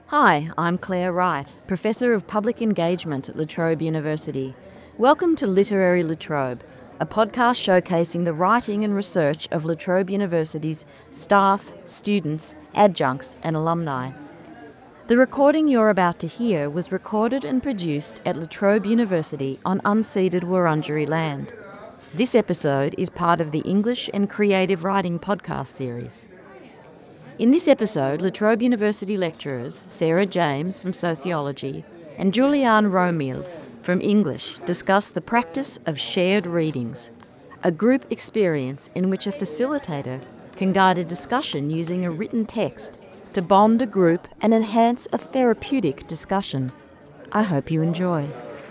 Hi, I'm Claire Wright, Professor of Public Engagement at La Trobe University. Welcome to Literary La Trobe, a podcast showcasing the writing and research of La Trobe University's staff, students, adjuncts and alumni. The recording you're about to hear was recorded and produced at La Trobe University on unceded Wurundjeri land. This episode is part of the English and Creative Writing podcast series. In this episode, La Trobe University lecturers Sarah James from Sociology and Julianne Romild from English discuss the practice of shared readings, a group experience in which a facilitator can guide a discussion using a written text to bond a group and enhance a therapeutic discussion. I hope you enjoy.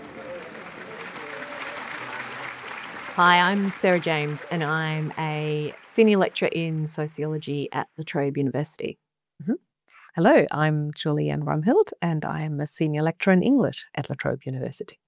Hi, I'm Sarah James and I'm a senior lecturer in sociology at La Trobe University. Hello, I'm Julianne Romild and I am a senior lecturer in English at La Trobe University.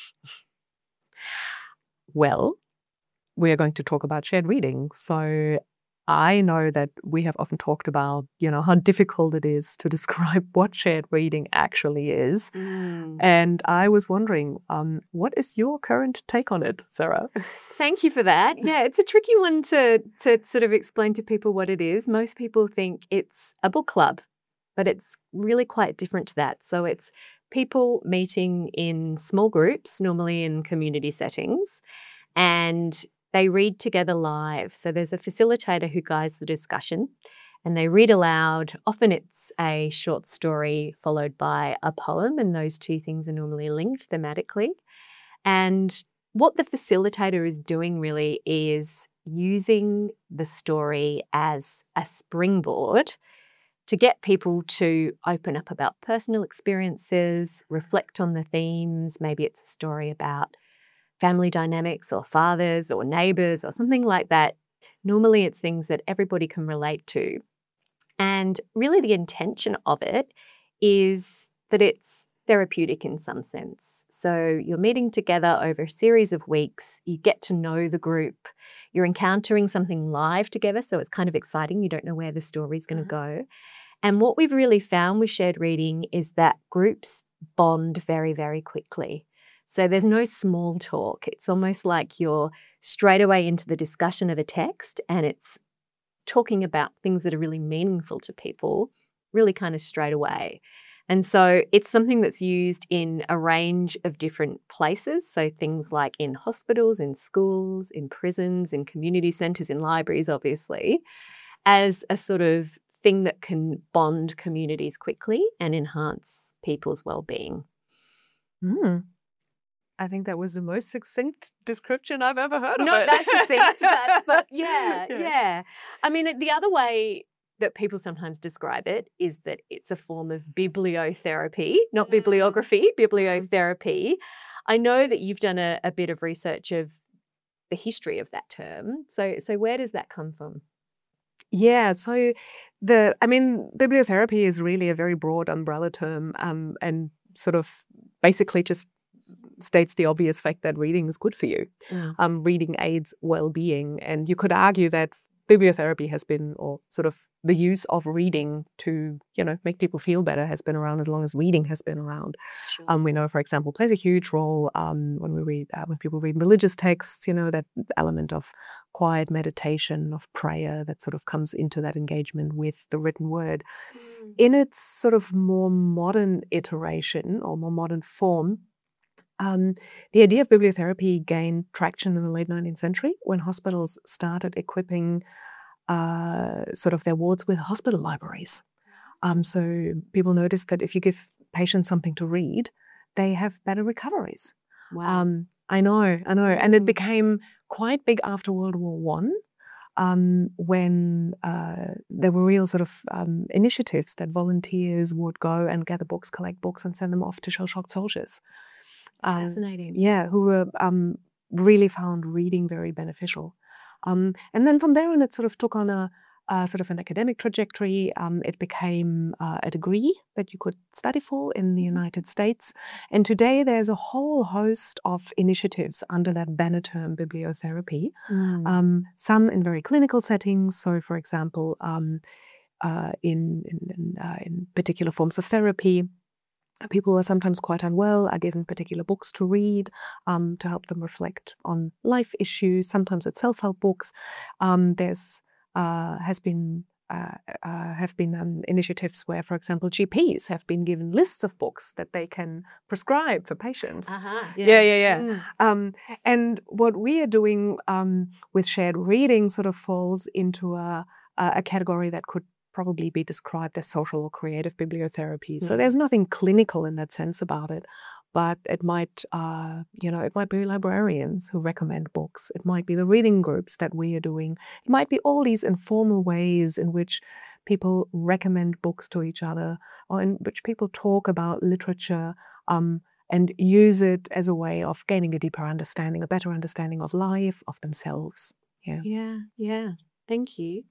Well, we are going to talk about shared reading. So I know that we have often talked about, how difficult it is to describe what shared reading actually is. And I was wondering, what is your current take on it, Sarah? Thank you for that. Yeah, it's a tricky one to sort of explain to people what it is. Most people think it's a book club, but it's really quite different to that. So it's people meeting in small groups, normally in community settings, and they read together live. So there's a facilitator who guides the discussion and they read aloud. Often it's a short story followed by a poem, and those two things are normally linked thematically. And what the facilitator is doing really is using the story as a springboard to get people to open up about personal experiences, reflect on the themes. Maybe it's a story about family dynamics or fathers or neighbours or something like that. Normally it's things that everybody can relate to. And really the intention of it is that it's therapeutic in some sense. So you're meeting together over a series of weeks, you get to know the group, you're encountering something live together, so it's kind of exciting. You don't know where the story's going to go. And what we've really found with shared reading is that groups bond very, very quickly. So there's no small talk. It's almost like you're straight away into the discussion of a text and it's talking about things that are really meaningful to people, really kind of straight away. And so it's something that's used in a range of different places. So things like in hospitals, in schools, in prisons, in community centres, in libraries, obviously, as a sort of thing that can bond communities quickly and enhance people's well-being. I think that was the most succinct description I've ever heard of it. Not that succinct, but yeah. I mean, the other way that people sometimes describe it is that it's a form of bibliotherapy, not bibliography, bibliotherapy. I know that you've done a bit of research of the history of that term. So where does that come from? Yeah, so bibliotherapy is really a very broad umbrella term and sort of basically just states the obvious fact that reading is good for you. Reading aids well-being. And you could argue that bibliotherapy has been, or sort of the use of reading to, make people feel better has been around as long as reading has been around. Sure. We know, for example, plays a huge role when people read religious texts, that element of quiet meditation, of prayer that sort of comes into that engagement with the written word. In its sort of more modern iteration or more modern form, the idea of bibliotherapy gained traction in the late 19th century when hospitals started equipping sort of their wards with hospital libraries. So people noticed that if you give patients something to read, they have better recoveries. Wow. I know. And it became quite big after World War I. When there were real sort of initiatives that volunteers would go and gather books, collect books, and send them off to shell-shocked soldiers. Fascinating. Yeah, who were really found reading very beneficial. And then from there on, it sort of took on a sort of an academic trajectory. It became a degree that you could study for in the United States. And today there's a whole host of initiatives under that banner term bibliotherapy, some in very clinical settings. So, for example, in particular forms of therapy. People are sometimes quite unwell, are given particular books to read to help them reflect on life issues. Sometimes it's self-help books. There's have been initiatives where, for example, GPs have been given lists of books that they can prescribe for patients. And what we are doing with shared reading sort of falls into a category that could probably be described as social or creative bibliotherapy. So there's nothing clinical in that sense about it, but it might, it might be librarians who recommend books. It might be the reading groups that we are doing. It might be all these informal ways in which people recommend books to each other, or in which people talk about literature and use it as a way of gaining a deeper understanding, a better understanding of life, of themselves. Yeah. Thank you.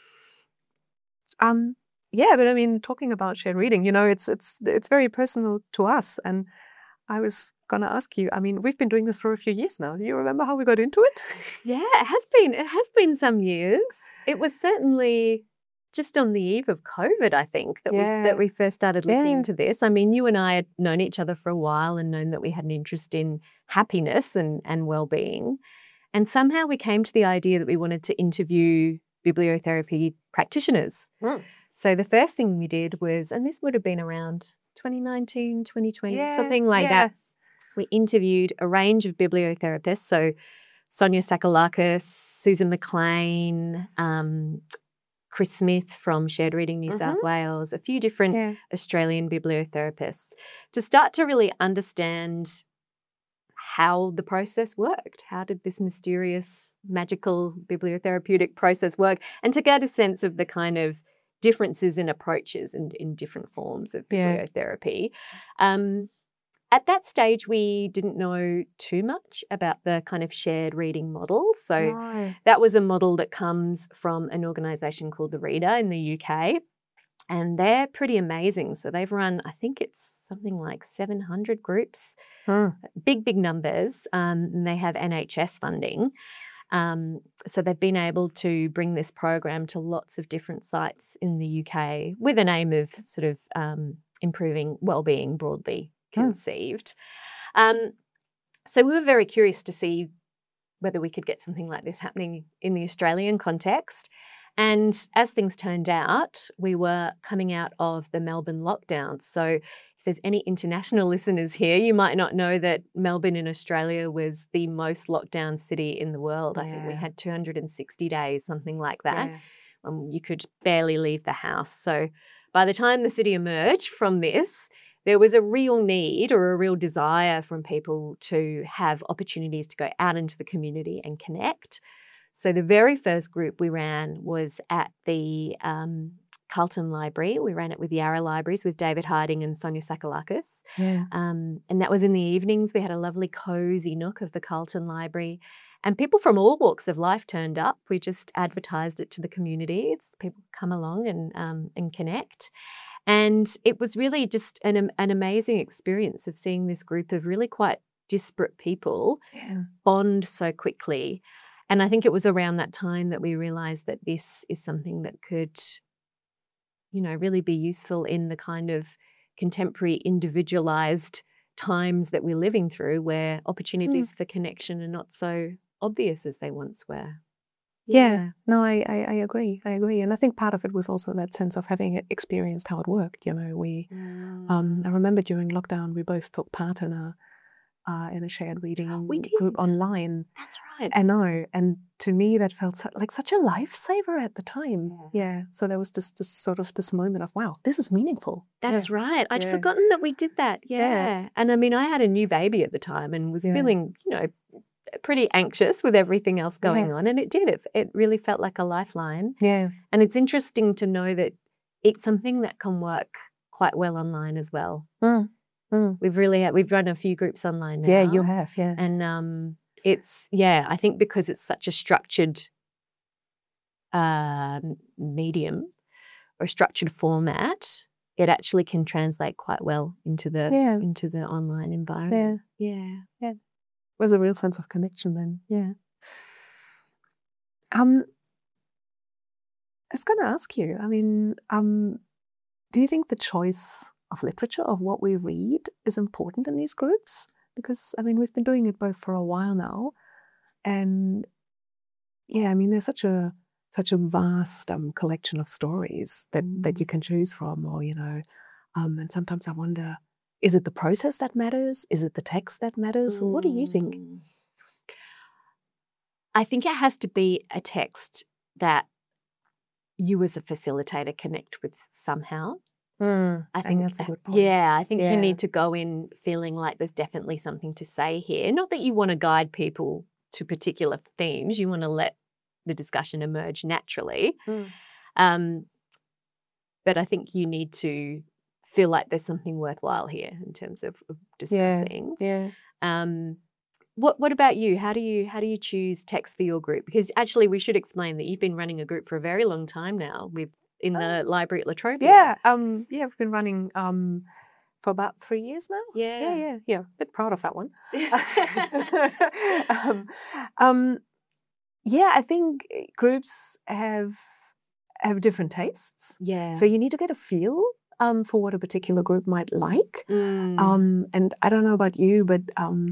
But I mean, talking about shared reading, it's very personal to us. And I was going to ask you, I mean, we've been doing this for a few years now. Do you remember how we got into it? Yeah, it has been some years. It was certainly just on the eve of COVID, I think, that we first started looking into this. I mean, you and I had known each other for a while and known that we had an interest in happiness and well-being. And somehow we came to the idea that we wanted to interview bibliotherapy practitioners. So the first thing we did was, and this would have been around 2019, 2020, something like that. We interviewed a range of bibliotherapists. So Sonia Sakalakis, Susan McLean, Chris Smith from Shared Reading New South Wales, a few different Australian bibliotherapists, to start to really understand how the process worked. How did this mysterious, magical bibliotherapeutic process work? And to get a sense of the kind of differences in approaches and in different forms of bibliotherapy. At that stage, we didn't know too much about the kind of shared reading model. So that was a model that comes from an organisation called The Reader in the UK. And they're pretty amazing. So they've run, I think it's something like 700 groups, big numbers. And they have NHS funding. So they've been able to bring this program to lots of different sites in the UK with an aim of sort of improving wellbeing broadly conceived. So we were very curious to see whether we could get something like this happening in the Australian context. And as things turned out, we were coming out of the Melbourne lockdown. So if there's any international listeners here, you might not know that Melbourne in Australia was the most locked down city in the world. I think we had 260 days, something like that. You could barely leave the house. So by the time the city emerged from this, there was a real need or a real desire from people to have opportunities to go out into the community and connect. So the very first group we ran was at the Carlton Library. We ran it with Yarra Libraries with David Harding and Sonia Sakalakis. And that was in the evenings. We had a lovely cosy nook of the Carlton Library. And people from all walks of life turned up. We just advertised it to the community. It's people come along and connect. And it was really just an amazing experience of seeing this group of really quite disparate people bond so quickly. And I think it was around that time that we realised that this is something that could, really be useful in the kind of contemporary individualised times that we're living through, where opportunities for connection are not so obvious as they once were. No, I agree. And I think part of it was also that sense of having experienced how it worked. I remember during lockdown, we both took part in a shared reading group online. That's right. I know. And to me, that felt like such a lifesaver at the time. So there was this moment of, wow, this is meaningful. That's right. I'd forgotten that we did that. And I mean, I had a new baby at the time and was feeling, pretty anxious with everything else going on. And it did. It really felt like a lifeline. And it's interesting to know that it's something that can work quite well online as well. We've run a few groups online now. Yeah, you have, And it's, I think because it's such a structured medium or a structured format, it actually can translate quite well into the online environment. With a real sense of connection then. I was going to ask you, I mean, do you think the choice of literature, of what we read, is important in these groups? Because, I mean, we've been doing it both for a while now. And yeah, I mean, there's such a vast collection of stories that you can choose from, or, and sometimes I wonder, is it the process that matters? Is it the text that matters? What do you think? I think it has to be a text that you as a facilitator connect with somehow. I think that's a good point. Yeah, I think you need to go in feeling like there's definitely something to say here. Not that you want to guide people to particular themes. You want to let the discussion emerge naturally. But I think you need to feel like there's something worthwhile here in terms of discussing. Yeah. What about you? How do you choose text for your group? Because actually we should explain that you've been running a group for a very long time now in the library at La Trobe. Yeah. I've been running for about 3 years now. Yeah. A bit proud of that one. I think groups have different tastes. Yeah. So you need to get a feel for what a particular group might like. And I don't know about you, but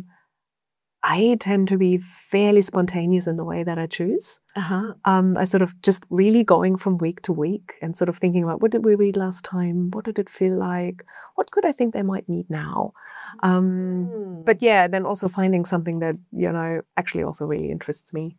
I tend to be fairly spontaneous in the way that I choose. I sort of just really going from week to week and sort of thinking about, what did we read last time? What did it feel like? What could I think they might need now? But yeah, then also finding something that, actually also really interests me.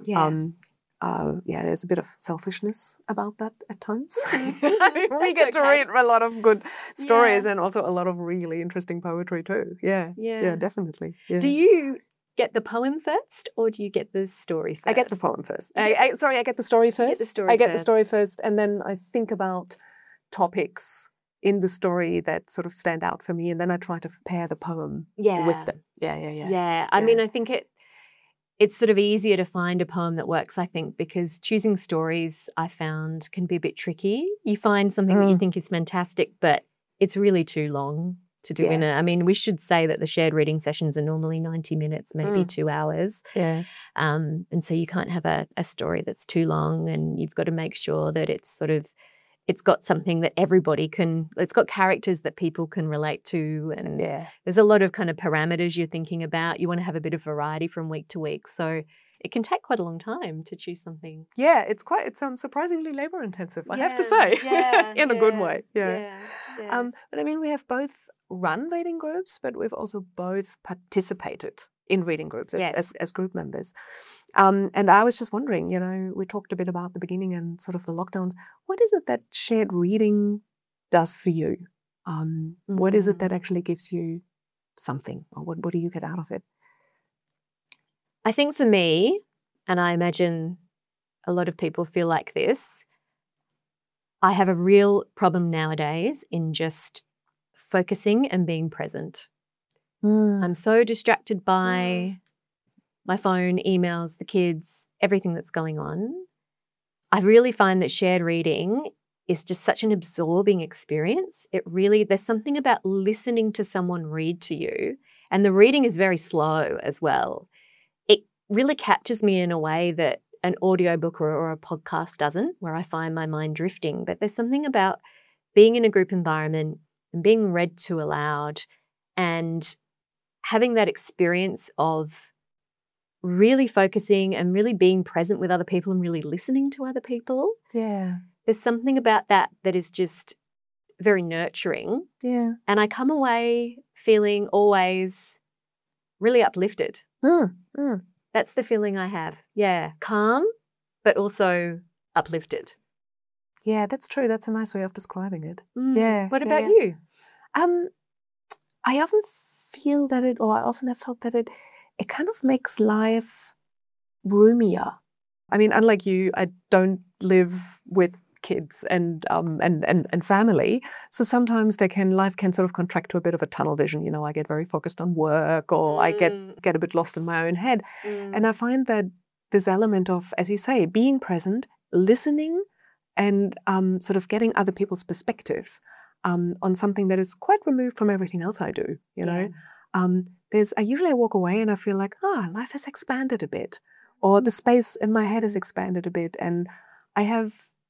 There's a bit of selfishness about that at times. We get to read a lot of good stories and also a lot of really interesting poetry too. Yeah, definitely. Yeah. Do you get the poem first, or do you get the story first? I get the poem first. I get the story first. I get the story first, and then I think about topics in the story that sort of stand out for me, and then I try to pair the poem with them. Yeah. I mean, I think it's sort of easier to find a poem that works, I think, because choosing stories, I found, can be a bit tricky. You find something that you think is fantastic, but it's really too long to do I mean, we should say that the shared reading sessions are normally 90 minutes, maybe 2 hours. Yeah. And so you can't have a story that's too long, and you've got to make sure that it's got something that it's got characters that people can relate to. And there's a lot of kind of parameters you're thinking about. You want to have a bit of variety from week to week. So it can take quite a long time to choose something. Yeah, it's surprisingly labor intensive, I have to say, in a good way. Yeah. But I mean, we have both run reading groups, but we've also both participated in reading groups as group members. And I was just wondering, we talked a bit about the beginning and sort of the lockdowns. What is it that shared reading does for you? What is it that actually gives you something, or what do you get out of it? I think for me, and I imagine a lot of people feel like this, I have a real problem nowadays in just focusing and being present. I'm so distracted by my phone, emails, the kids, everything that's going on. I really find that shared reading is just such an absorbing experience. There's something about listening to someone read to you, and the reading is very slow as well. It really captures me in a way that an audiobook or a podcast doesn't, where I find my mind drifting. But there's something about being in a group environment and being read to aloud and having that experience of really focusing and really being present with other people and really listening to other people. Yeah. There's something about that is just very nurturing. Yeah. And I come away feeling always really uplifted. That's the feeling I have. Yeah. Calm, but also uplifted. Yeah, that's true. That's a nice way of describing it. Yeah. What about you? I often feel that I often have felt that it kind of makes life roomier. I mean, unlike you, I don't live with kids and family, so sometimes life can sort of contract to a bit of a tunnel vision. I get very focused on work, or I get a bit lost in my own head, and I find that this element of, as you say, being present, listening, and sort of getting other people's perspectives on something that is quite removed from everything else I do. I usually walk away and I feel like, life has expanded a bit, or the space in my head has expanded a bit, and I have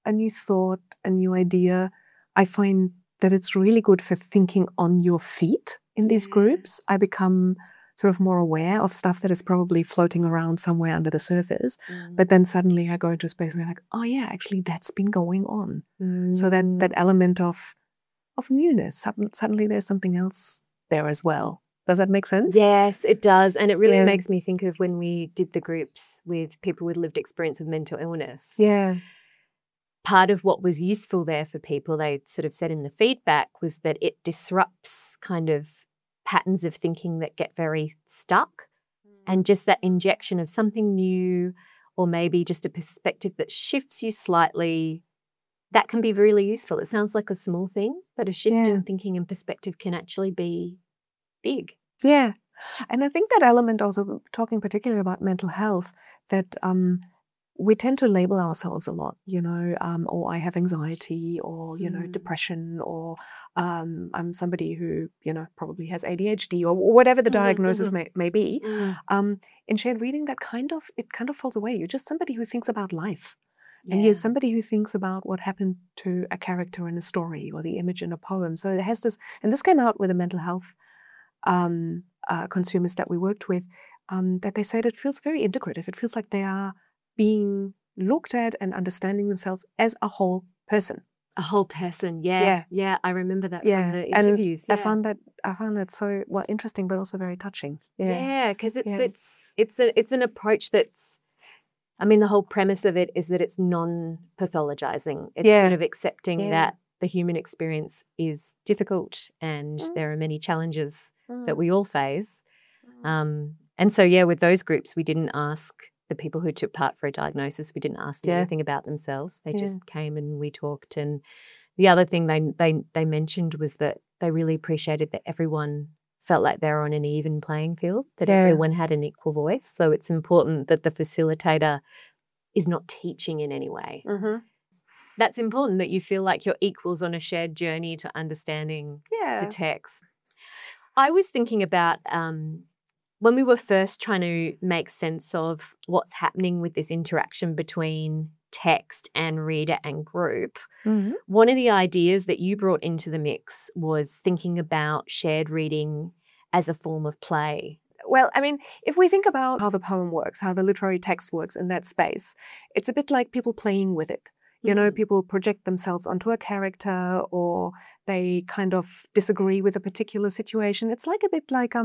a new thought, a new idea, I find that it's really good for thinking on your feet in these groups. I become sort of more aware of stuff that is probably floating around somewhere under the surface. But then suddenly I go into a space and I'm like, oh yeah, actually that's been going on. So that element of newness, suddenly there's something else there as well. Does that make sense? Yes, it does. And it really makes me think of when we did the groups with people with lived experience of mental illness. Yeah. Part of what was useful there for people, they sort of said in the feedback, was that it disrupts kind of patterns of thinking that get very stuck, and just that injection of something new, or maybe just a perspective that shifts you slightly, that can be really useful. It sounds like a small thing, but a shift in thinking and perspective can actually be big. Yeah. And I think that element also, talking particularly about mental health, that we tend to label ourselves a lot, or I have anxiety, or, depression, or I'm somebody who, probably has ADHD, or whatever the diagnosis may be. In shared reading, it kind of falls away. You're just somebody who thinks about life. And you're somebody who thinks about what happened to a character in a story or the image in a poem. So it has this, and this came out with the mental health consumers that we worked with, that they said it feels very integrative. It feels like they are being looked at and understanding themselves as a whole person. A whole person, yeah. I remember that from the interviews. And I found that so interesting, but also very touching. Yeah, because it's an approach that's, I mean, the whole premise of it is that it's non-pathologizing. It's sort of accepting that the human experience is difficult and there are many challenges that we all face. And so, with those groups, we didn't ask the people who took part for a diagnosis, we didn't ask them anything about themselves. They just came and we talked. And the other thing they mentioned was that they really appreciated that everyone felt like they were on an even playing field, that everyone had an equal voice. So it's important that the facilitator is not teaching in any way. That's important, that you feel like you're equals on a shared journey to understanding the text. I was thinking about when we were first trying to make sense of what's happening with this interaction between text and reader and group, one of the ideas that you brought into the mix was thinking about shared reading as a form of play. Well, I mean, if we think about how the poem works, how the literary text works in that space, it's a bit like people playing with it. People project themselves onto a character, or they kind of disagree with a particular situation. It's like a bit like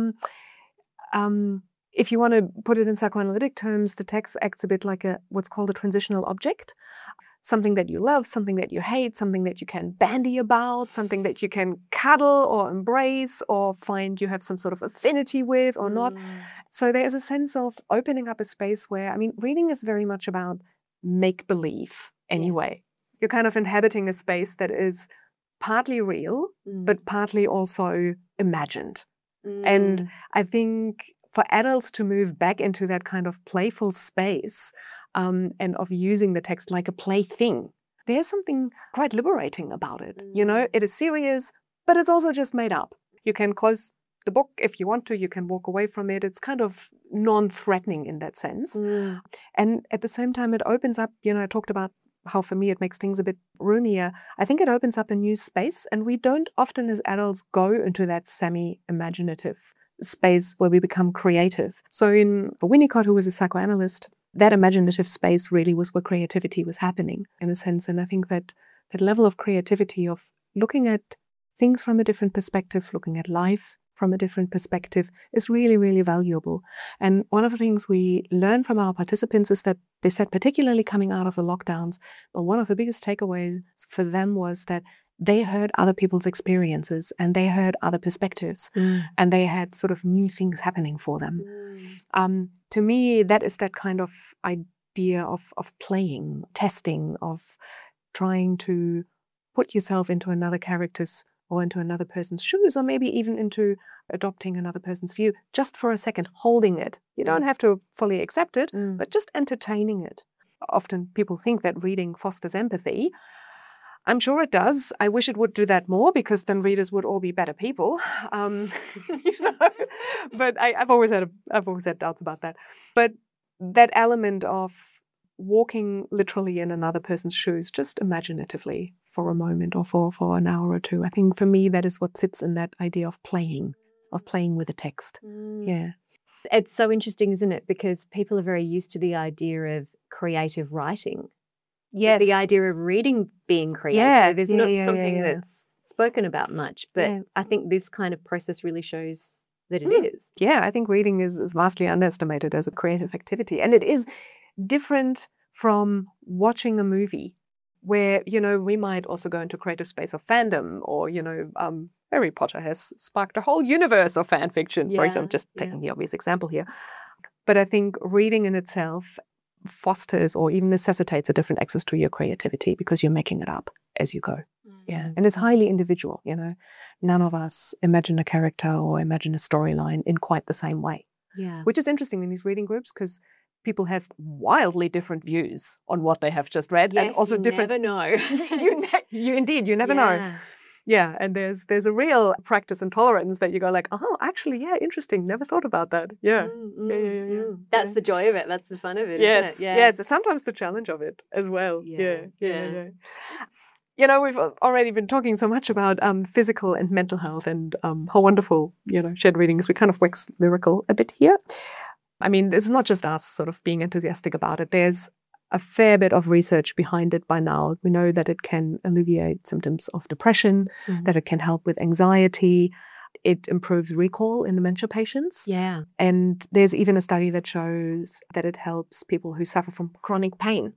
if you want to put it in psychoanalytic terms, the text acts a bit like what's called a transitional object. Something that you love, something that you hate, something that you can bandy about, something that you can cuddle or embrace or find you have some sort of affinity with or not. So there's a sense of opening up a space where, I mean, reading is very much about make-believe anyway. You're kind of inhabiting a space that is partly real, but partly also imagined. And I think for adults to move back into that kind of playful space, and of using the text like a plaything, there's something quite liberating about it. It is serious, but it's also just made up. You can close the book if you want to, you can walk away from it. It's kind of non-threatening in that sense. And at the same time, it opens up, I talked about how for me it makes things a bit roomier. I think it opens up a new space, and we don't often as adults go into that semi-imaginative space where we become creative. So for Winnicott, who was a psychoanalyst, that imaginative space really was where creativity was happening in a sense. And I think that level of creativity of looking at things from a different perspective, looking at life from a different perspective is really, really valuable. And one of the things we learned from our participants is that they said, particularly coming out of the lockdowns, but one of the biggest takeaways for them was that they heard other people's experiences and they heard other perspectives and they had sort of new things happening for them. To me, that is that kind of idea of playing, testing, of trying to put yourself into another character's or into another person's shoes, or maybe even into adopting another person's view, just for a second, holding it. You don't have to fully accept it, but just entertaining it. Often people think that reading fosters empathy. I'm sure it does. I wish it would do that more, because then readers would all be better people. But I've always had doubts about that. But that element of walking literally in another person's shoes, just imaginatively for a moment or for an hour or two. I think for me, that is what sits in that idea of playing with the text. Yeah. It's so interesting, isn't it? Because people are very used to the idea of creative writing. Yes. The idea of reading being creative is not something that's spoken about much. But I think this kind of process really shows that it is. Yeah, I think reading is vastly underestimated as a creative activity. And it is different from watching a movie where, we might also go into creative space of fandom or, Harry Potter has sparked a whole universe of fan fiction, for example, just taking the obvious example here. But I think reading in itself fosters or even necessitates a different access to your creativity because you're making it up as you go. Yeah. And it's highly individual, None of us imagine a character or imagine a storyline in quite the same way. Yeah. Which is interesting in these reading groups because people have wildly different views on what they have just read. Yes, and also different. Never know. you never know. Yeah, and there's a real practice and tolerance that you go like, oh, actually, yeah, interesting. Never thought about that. Yeah. Yeah. That's the joy of it. That's the fun of it, Yes, isn't it? yes. Sometimes the challenge of it as well. Yeah. We've already been talking so much about physical and mental health and how wonderful, shared reading is. We kind of wax lyrical a bit here. I mean, it's not just us sort of being enthusiastic about it. There's a fair bit of research behind it by now. We know that it can alleviate symptoms of depression, that it can help with anxiety. It improves recall in dementia patients. Yeah. And there's even a study that shows that it helps people who suffer from chronic pain.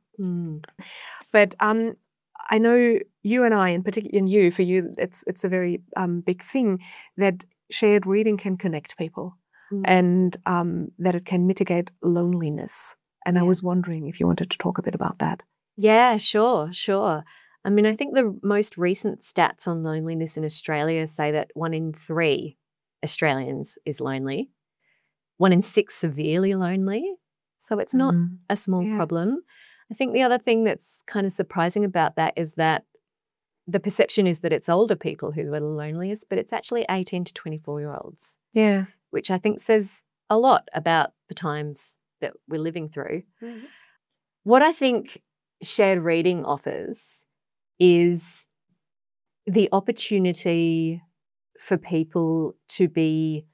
But I know you and I, in particular, for you, it's a very big thing that shared reading can connect people and that it can mitigate loneliness. And I was wondering if you wanted to talk a bit about that. Yeah, sure. I mean, I think the most recent stats on loneliness in Australia say that 1 in 3 Australians is lonely, 1 in 6 severely lonely. So it's not a small problem. I think the other thing that's kind of surprising about that is that the perception is that it's older people who are the loneliest, but it's actually 18 to 24-year-olds. Yeah. Which I think says a lot about the times that we're living through. What I think shared reading offers is the opportunity for people to be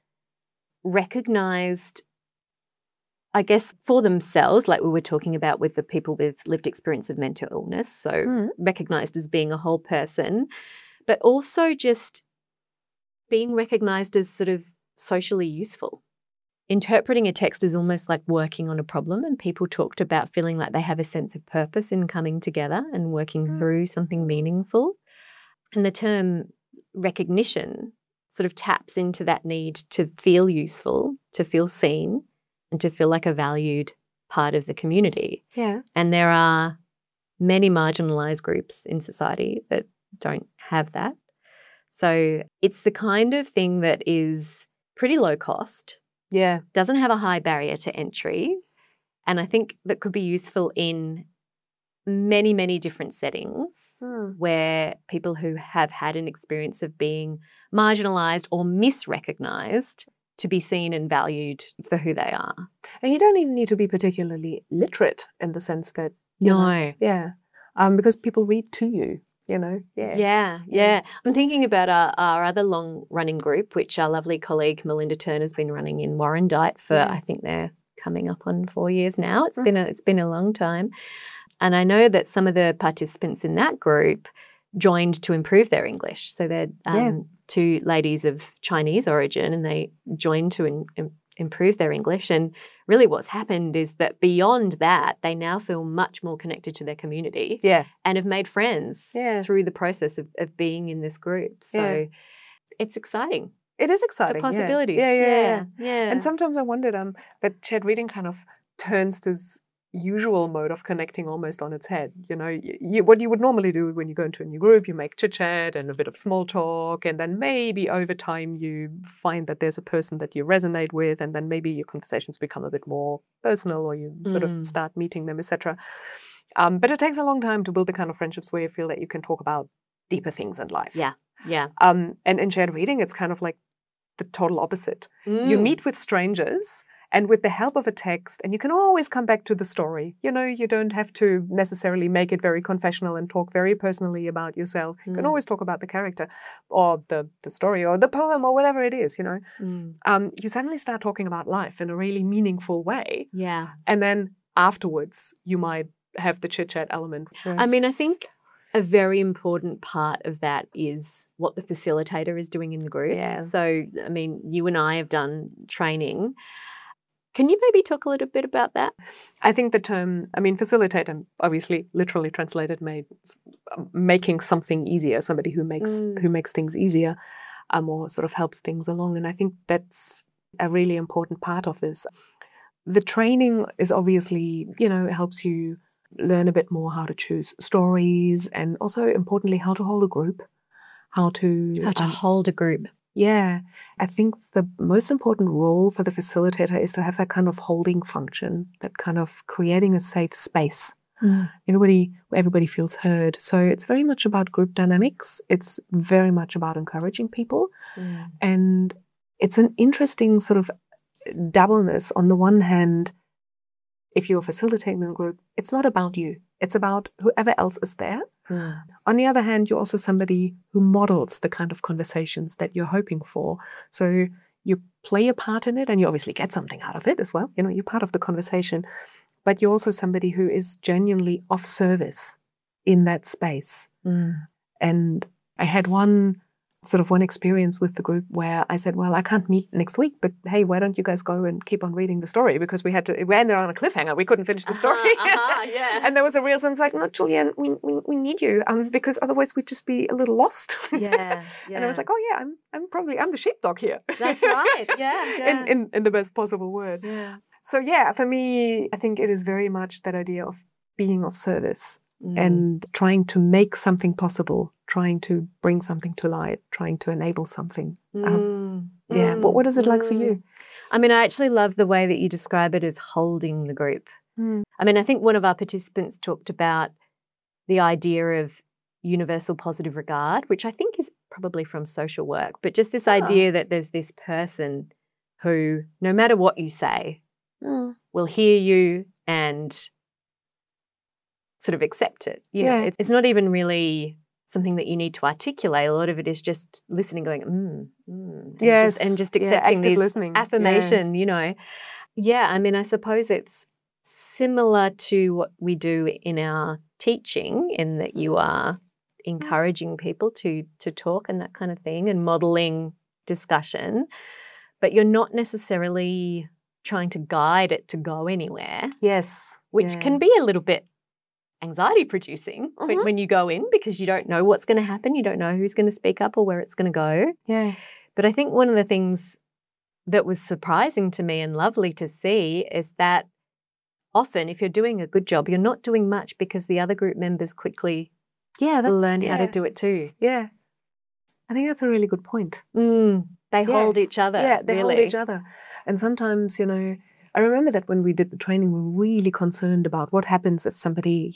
recognised, I guess, for themselves, like we were talking about with the people with lived experience of mental illness, so recognised as being a whole person, but also just being recognised as sort of socially useful. Interpreting a text is almost like working on a problem, and people talked about feeling like they have a sense of purpose in coming together and working through something meaningful. And the term recognition sort of taps into that need to feel useful, to feel seen, and to feel like a valued part of the community. Yeah. And there are many marginalised groups in society that don't have that. So it's the kind of thing that is pretty low cost. Yeah. Doesn't have a high barrier to entry. And I think that could be useful in many, many different settings where people who have had an experience of being marginalised or misrecognised to be seen and valued for who they are. And you don't even need to be particularly literate in the sense that, because people read to you. Yeah. I'm thinking about our other long-running group, which our lovely colleague Melinda Turner's been running in Warrandyte for, I think they're coming up on 4 years now. It's been a long time. And I know that some of the participants in that group joined to improve their English. So they're 2 ladies of Chinese origin, and they joined to improve their English. And really what's happened is that beyond that, they now feel much more connected to their community and have made friends through the process of being in this group. So it's exciting. It is exciting. The possibilities. Yeah. And sometimes I wondered that shared reading kind of turns this usual mode of connecting almost on its head. What you would normally do when you go into a new group, you make chit-chat and a bit of small talk, and then maybe over time you find that there's a person that you resonate with, and then maybe your conversations become a bit more personal, or you sort of start meeting them, etc. But it takes a long time to build the kind of friendships where you feel that you can talk about deeper things in life. Yeah. And in shared reading, it's kind of like the total opposite. You meet with strangers, And with the help of a text, and you can always come back to the story. You don't have to necessarily make it very confessional and talk very personally about yourself. You can always talk about the character or the story or the poem or whatever it is, you suddenly start talking about life in a really meaningful way. Yeah. And then afterwards, you might have the chit-chat element. I mean, I think a very important part of that is what the facilitator is doing in the group. Yeah. So, I mean, you and I have done training. Can you maybe talk a little bit about that? I think the term, facilitator, obviously literally translated, making something easier, somebody who makes things easier, or sort of helps things along. And I think that's a really important part of this. The training is obviously, helps you learn a bit more how to choose stories and also importantly, how to hold a group, how to hold a group. Yeah. I think the most important role for the facilitator is to have that kind of holding function, that kind of creating a safe space. Everybody feels heard. So it's very much about group dynamics. It's very much about encouraging people. And it's an interesting sort of doubleness. On the one hand, if you're facilitating the group, it's not about you. It's about whoever else is there. On the other hand, you're also somebody who models the kind of conversations that you're hoping for. So you play a part in it and you obviously get something out of it as well. You're part of the conversation, but you're also somebody who is genuinely of service in that space. And I had one experience with the group where I said, well, I can't meet next week, but hey, why don't you guys go and keep on reading the story? Because we ended on a cliffhanger. We couldn't finish the story. Yeah. And there was a real sense like, no, Julianne, we need you, because otherwise we'd just be a little lost. Yeah. And I was like, oh yeah, I'm the sheepdog here. That's right. Yeah. in the best possible word. Yeah. So yeah, for me, I think it is very much that idea of being of service and trying to make something possible, trying to bring something to light, trying to enable something. Yeah. What is it like for you? I mean, I actually love the way that you describe it as holding the group. I mean, I think one of our participants talked about the idea of universal positive regard, which I think is probably from social work, but just this idea that there's this person who, no matter what you say, will hear you and sort of accept it. You know, it's not even really something that you need to articulate. A lot of it is just listening, going, yes, and just accepting this listening. Affirmation, Yeah, I mean, I suppose it's similar to what we do in our teaching, in that you are encouraging people to talk and that kind of thing and modelling discussion, but you're not necessarily trying to guide it to go anywhere. Yes. Which can be a little bit anxiety producing when you go in, because you don't know what's going to happen. You don't know who's going to speak up or where it's going to go. Yeah. But I think one of the things that was surprising to me and lovely to see is that often if you're doing a good job, you're not doing much because the other group members quickly learn how to do it too. Yeah. I think that's a really good point. They hold each other. Yeah, they really. hold each other. And sometimes, I remember that when we did the training, we were really concerned about what happens if somebody,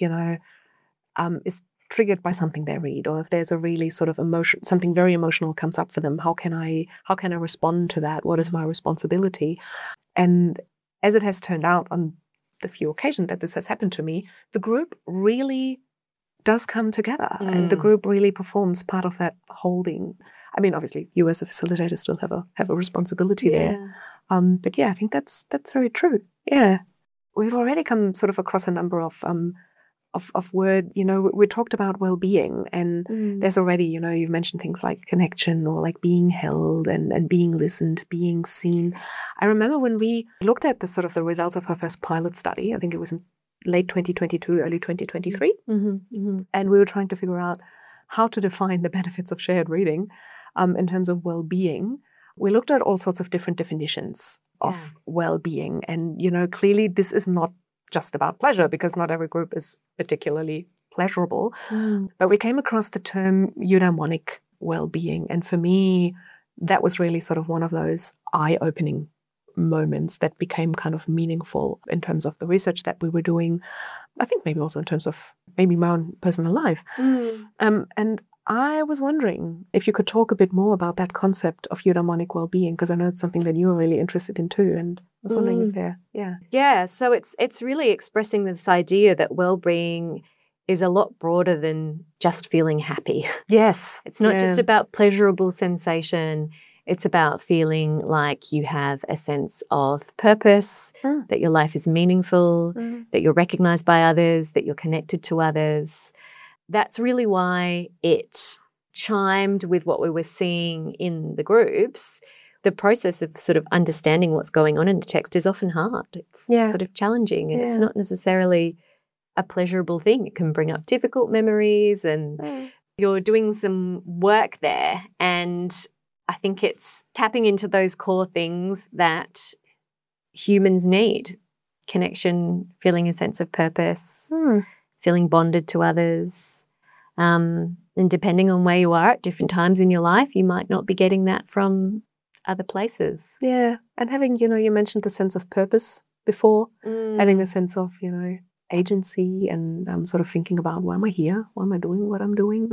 is triggered by something they read, or if there's a really sort of something very emotional comes up for them. How can I respond to that? What is my responsibility? And as it has turned out on the few occasions that this has happened to me, the group really does come together and the group really performs part of that holding. I mean, obviously, you as a facilitator still have a responsibility there. But yeah, I think that's very true. Yeah. We've already come sort of across a number of word, we talked about well-being, and there's already, you've mentioned things like connection or like being held and being listened, being seen. I remember when we looked at the results of our first pilot study, I think it was in late 2022, early 2023, and we were trying to figure out how to define the benefits of shared reading in terms of well-being. We looked at all sorts of different definitions of well-being, and clearly this is not just about pleasure, because not every group is particularly pleasurable. But we came across the term eudaimonic well-being, and for me, that was really sort of one of those eye-opening moments that became kind of meaningful in terms of the research that we were doing. I think maybe also in terms of maybe my own personal life. And I was wondering if you could talk a bit more about that concept of eudaimonic well-being, because I know it's something that you're really interested in too, and I was wondering if Yeah, so it's really expressing this idea that well-being is a lot broader than just feeling happy. Yes. It's not just about pleasurable sensation. It's about feeling like you have a sense of purpose, that your life is meaningful, that you're recognized by others, that you're connected to others. That's really why it chimed with what we were seeing in the groups. The process of sort of understanding what's going on in the text is often hard. It's sort of challenging, and it's not necessarily a pleasurable thing. It can bring up difficult memories, and you're doing some work there. And I think it's tapping into those core things that humans need: connection, feeling a sense of purpose, feeling bonded to others. And depending on where you are at different times in your life, you might not be getting that from other places. Yeah. And having, you mentioned the sense of purpose before, having a sense of, agency and sort of thinking about, why am I here? Why am I doing what I'm doing?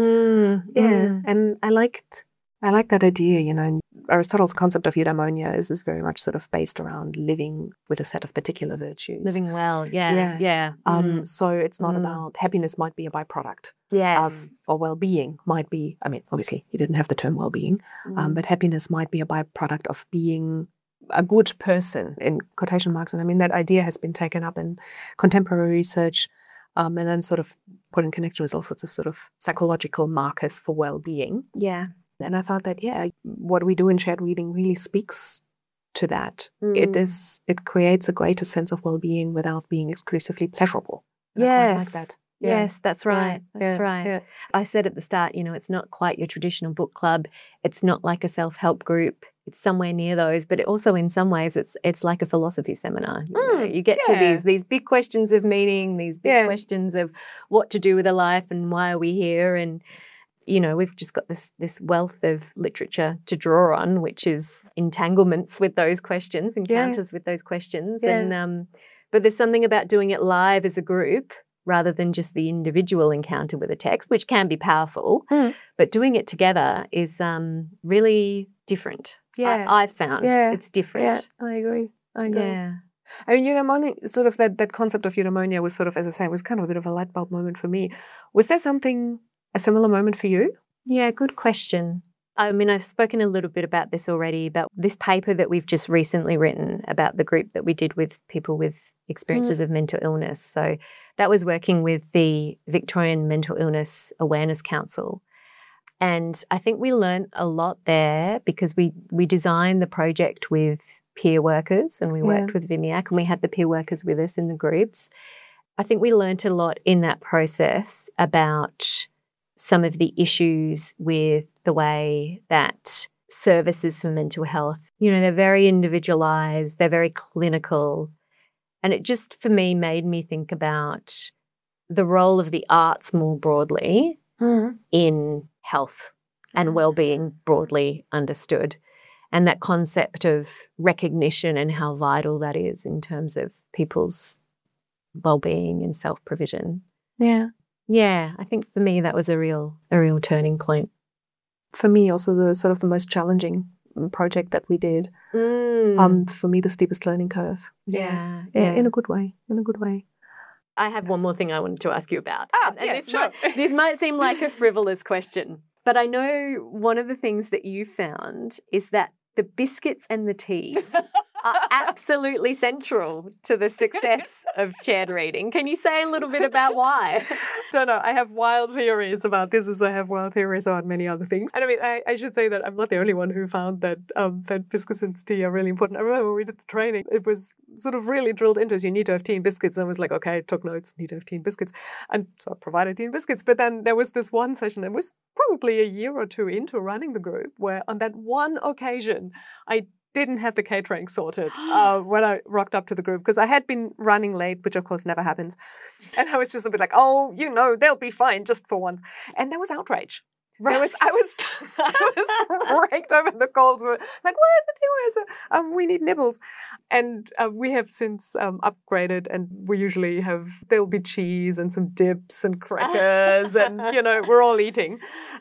And I liked that idea, and Aristotle's concept of eudaimonia is very much sort of based around living with a set of particular virtues. Living well, yeah. So it's not about happiness might be a byproduct. Yes. Or well-being might be, obviously you didn't have the term well-being, but happiness might be a byproduct of being a good person, in quotation marks. And that idea has been taken up in contemporary research and then sort of put in connection with all sorts of sort of psychological markers for well-being. Yeah. And I thought that, what we do in shared reading really speaks to that. It creates a greater sense of well-being without being exclusively pleasurable. And I quite like that. Yes, that's right. That's right. Yeah. I said at the start, it's not quite your traditional book club. It's not like a self-help group. It's somewhere near those, but also in some ways it's like a philosophy seminar. You get to these big questions of meaning, these big questions of what to do with a life and why are we here, and we've just got this wealth of literature to draw on, which is entanglements with those questions, encounters with those questions. And but there's something about doing it live as a group rather than just the individual encounter with a text, which can be powerful. But doing it together is really different. I've found it's different. Yeah, I agree. Yeah. Eudaimonia, sort of that concept of eudaimonia was sort of, as I say, was kind of a bit of a light bulb moment for me. Was there a similar moment for you? Yeah, good question. I've spoken a little bit about this already, about this paper that we've just recently written about the group that we did with people with experiences of mental illness. So that was working with the Victorian Mental Illness Awareness Council. And I think we learned a lot there because we designed the project with peer workers, and we worked with VIMIAC, and we had the peer workers with us in the groups. I think we learned a lot in that process about some of the issues with the way that services for mental health, they're very individualized, they're very clinical. And it just, for me, made me think about the role of the arts more broadly in health and well-being, broadly understood, and that concept of recognition and how vital that is in terms of people's well-being and self-provision. Yeah, I think for me that was a real turning point. For me, also the most challenging project that we did. For me, the steepest learning curve. Yeah. In a good way. I have one more thing I wanted to ask you about. Sure. This might seem like a frivolous question, but I know one of the things that you found is that the biscuits and the teas are absolutely central to the success of shared reading. Can you say a little bit about why? Don't know. I have wild theories about this, as I have wild theories about many other things. And I should say that I'm not the only one who found that that biscuits and tea are really important. I remember when we did the training, it was sort of really drilled into us. You need to have tea and biscuits. And I was like, okay, I took notes, need to have tea and biscuits. And so I provided tea and biscuits. But then there was this one session, it was probably a year or two into running the group, where on that one occasion, I didn't have the catering sorted when I rocked up to the group, because I had been running late, which of course never happens. And I was just a bit like, they'll be fine just for once. And there was outrage. Right. I was raked over the coals. Like, where's the tea? Where's it? We need nibbles. And we have since upgraded, and we usually there'll be cheese and some dips and crackers and, we're all eating.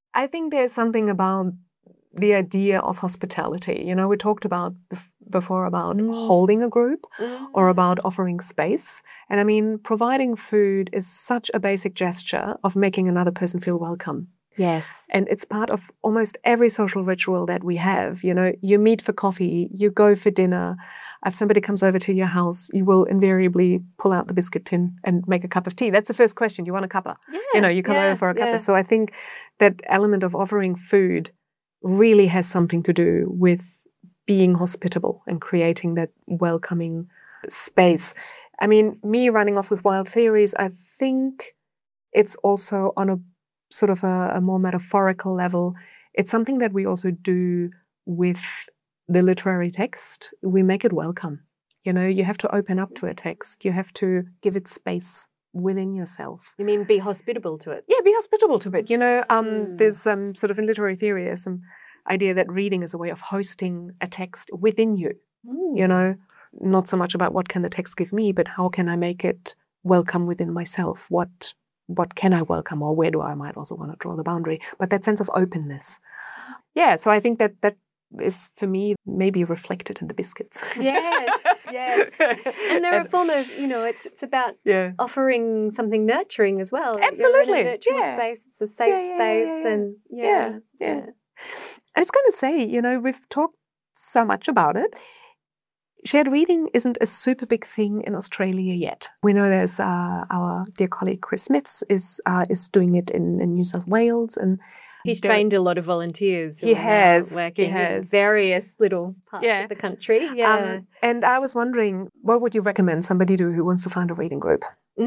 I think there's something about the idea of hospitality. You know, we talked about before about holding a group or about offering space. And I mean, providing food is such a basic gesture of making another person feel welcome. Yes. And it's part of almost every social ritual that we have. You know, you meet for coffee, you go for dinner. If somebody comes over to your house, you will invariably pull out the biscuit tin and make a cup of tea. That's the first question. You want a cuppa? Yeah, You know, you come over for a cuppa. So I think that element of offering food really has something to do with being hospitable and creating that welcoming space. I mean, me running off with wild theories, I think it's also on a sort of a more metaphorical level. It's something that we also do with the literary text. We make it welcome. You know, you have to open up to a text. You have to give it space within yourself. You mean be hospitable to it? Yeah, be hospitable to it. You know, there's sort of in literary theory, there's some idea that reading is a way of hosting a text within you. You know, not so much about what can the text give me, but how can I make it welcome within myself? What can I welcome, or where do I might also want to draw the boundary? But that sense of openness. Yeah, so I think that is for me maybe reflected in the biscuits. Yes. And they're a form of, you know, it's about offering something nurturing as well. Absolutely. You're in a nurturing space. It's a safe space. And I was going to say, you know, we've talked so much about it. Shared reading isn't a super big thing in Australia yet. We know there's our dear colleague Chris Smiths is doing it in New South Wales, and he's trained a lot of volunteers. He has. Working in various little parts of the country. Yeah. And I was wondering, what would you recommend somebody do who wants to find a reading group?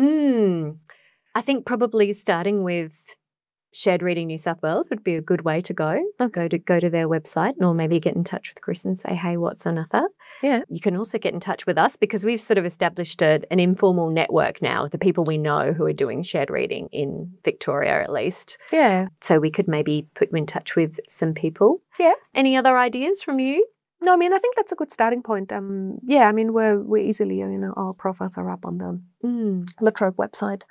I think probably starting with Shared Reading New South Wales would be a good way to go. Go to their website, or maybe get in touch with Chris and say, hey, what's another? Yeah. You can also get in touch with us because we've sort of established an informal network now, the people we know who are doing shared reading in Victoria at least. Yeah. So we could maybe put you in touch with some people. Yeah. Any other ideas from you? No, I mean, I think that's a good starting point. I mean, we're easily, you know, our profiles are up on the La Trobe website.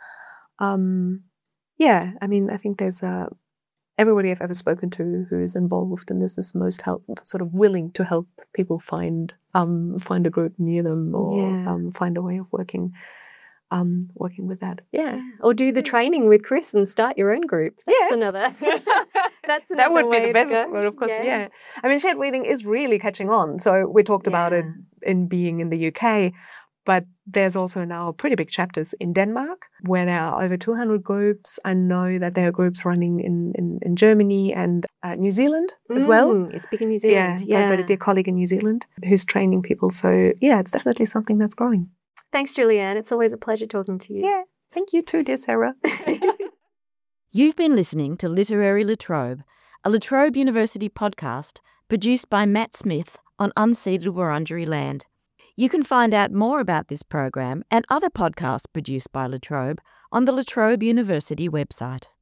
Yeah, I mean, I think there's everybody I've ever spoken to who is involved in this is most sort of willing to help people find a group near them, or find a way of working with that. Yeah. Or do the training with Chris and start your own group. That's another. That would be the best one, of course. Yeah. I mean, shared reading is really catching on. So we talked about it in being in the UK. But there's also now pretty big chapters in Denmark where there are over 200 groups. I know that there are groups running in Germany and New Zealand as well. It's big in New Zealand. I've got a dear colleague in New Zealand who's training people. So, yeah, it's definitely something that's growing. Thanks, Julianne. It's always a pleasure talking to you. Yeah, thank you too, dear Sarah. You've been listening to Literary La Trobe, a La Trobe University podcast produced by Matt Smith on unceded Wurundjeri land. You can find out more about this program and other podcasts produced by La Trobe on the La Trobe University website.